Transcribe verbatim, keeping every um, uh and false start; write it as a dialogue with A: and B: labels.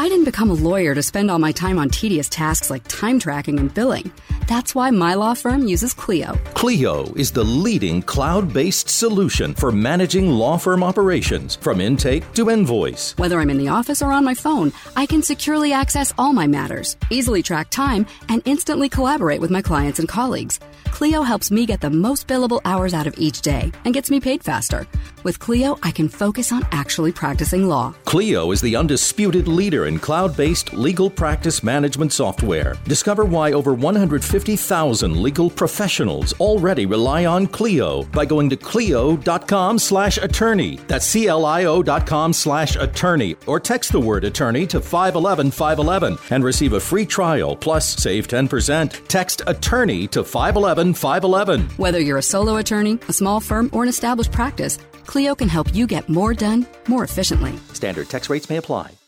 A: I didn't become a lawyer to spend all my time on tedious tasks like time tracking and billing. That's why my law firm uses Clio.
B: Clio is the leading cloud-based solution for managing law firm operations, from intake to invoice.
A: Whether I'm in the office or on my phone, I can securely access all my matters, easily track time, and instantly collaborate with my clients and colleagues. Clio helps me get the most billable hours out of each day and gets me paid faster. With Clio, I can focus on actually practicing law.
B: Clio is the undisputed leader in cloud-based legal practice management software. Discover why over one hundred fifty thousand legal professionals already rely on Clio by going to Clio.com slash attorney. That's C-L-I-O dot com slash attorney. Or text the word attorney to five one one five one one and receive a free trial plus save ten percent. Text attorney to five one one five one one.
A: Whether you're a solo attorney, a small firm, or an established practice, Clio can help you get more done more efficiently.
B: Standard text rates may apply.